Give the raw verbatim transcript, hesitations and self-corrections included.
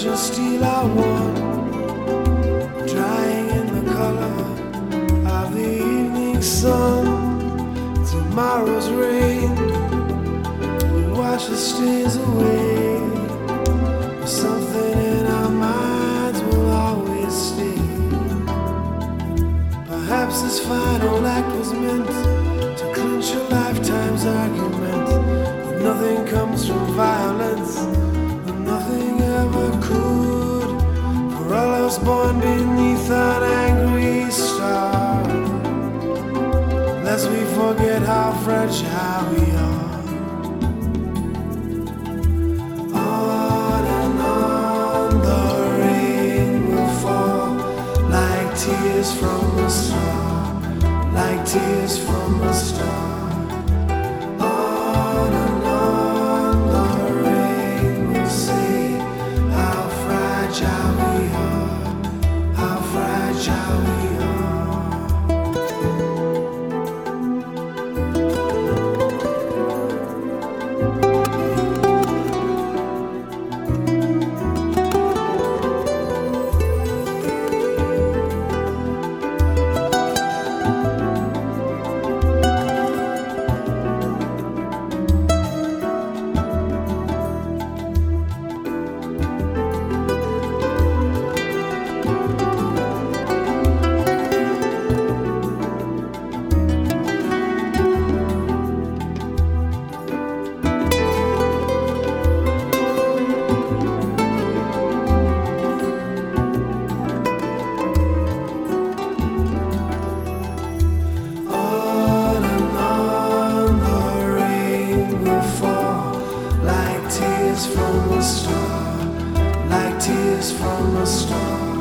fragile steel I want, drying in the color of the evening sun. Tomorrow's rain will wash the stains away, but something in our minds will always stay. Perhaps this final act was meant to clinch a lifetime's argument, that nothing comes from violence, and nothing ever could. For all us born beneath an angry star, lest we forget how fragile we are. On and on the rain will fall, like tears from a star, like tears from a star. On and on the rain will say how fragile we are, how fragile we are. From a star, like tears from a star.